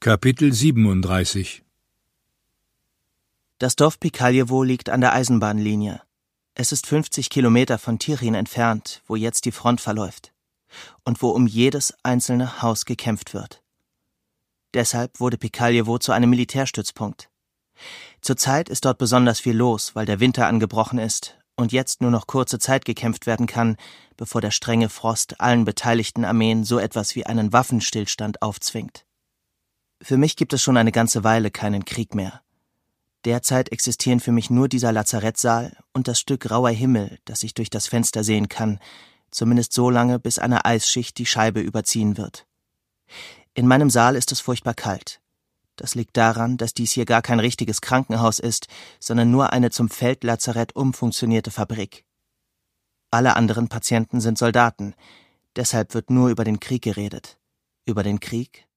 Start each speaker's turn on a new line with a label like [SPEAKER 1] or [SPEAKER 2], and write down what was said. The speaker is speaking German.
[SPEAKER 1] Kapitel 37.
[SPEAKER 2] Das Dorf Pikaljewo liegt an der Eisenbahnlinie. Es ist 50 Kilometer von Tirin entfernt, wo jetzt die Front verläuft und wo um jedes einzelne Haus gekämpft wird. Deshalb wurde Pikaljewo zu einem Militärstützpunkt. Zurzeit ist dort besonders viel los, weil der Winter angebrochen ist und jetzt nur noch kurze Zeit gekämpft werden kann, bevor der strenge Frost allen beteiligten Armeen so etwas wie einen Waffenstillstand aufzwingt. Für mich gibt es schon eine ganze Weile keinen Krieg mehr. Derzeit existieren für mich nur dieser Lazarettsaal und das Stück grauer Himmel, das ich durch das Fenster sehen kann, zumindest so lange, bis eine Eisschicht die Scheibe überziehen wird. In meinem Saal ist es furchtbar kalt. Das liegt daran, dass dies hier gar kein richtiges Krankenhaus ist, sondern nur eine zum Feldlazarett umfunktionierte Fabrik. Alle anderen Patienten sind Soldaten, deshalb wird nur über den Krieg geredet. Über den Krieg,